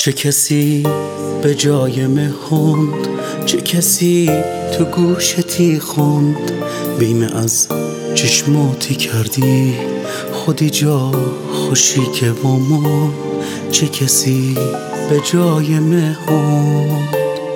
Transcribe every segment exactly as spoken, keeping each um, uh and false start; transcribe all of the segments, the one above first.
چه کسی به جای مهوند، چه کسی تو گوشتی خوند، بیمه از چشماتی کردی خودی جا خوشی که با ما. چه کسی به جای مهوند،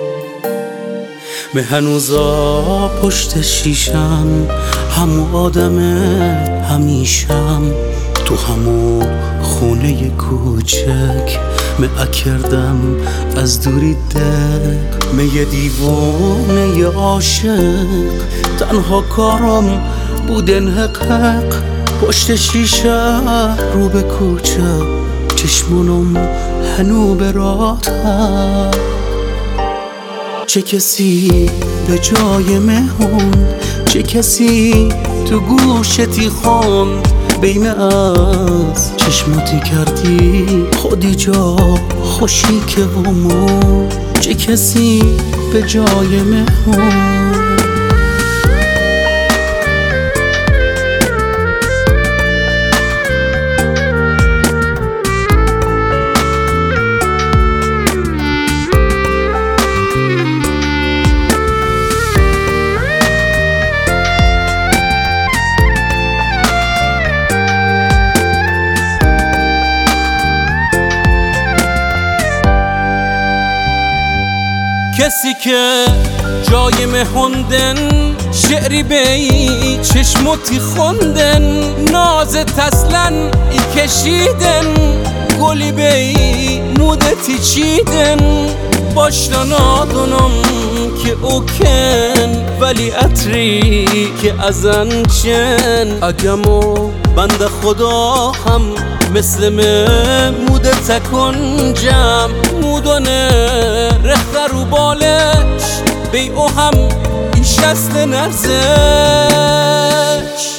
به هنوزا پشت شیشم همو آدم همیشم، تو همو خونه کوچک مع کردم از دوری دق، می دیوونه ی عاشق تنها کارم بودن حق حق. پشت شیشه رو به کوچه چشمونم هنو به رات حق. چه کسی به جای مهون، چه کسی تو گوشتی خوند، بیمه از چشماتی کردی خودی جا خوشی که بومو. چه کسی به جای مهون، کسی که جای مهوندن، شعری بی چشموتی خوندن، نازت اصلا ای کشیدن، گلی بی مودتی چیدن. باشتا نادونم که اوکن، ولی عطری که ازن چن. اگمو بند خدا هم مثل موده تکن جم، مودانه رخت رو بالش بی او هم ایش است نرزش.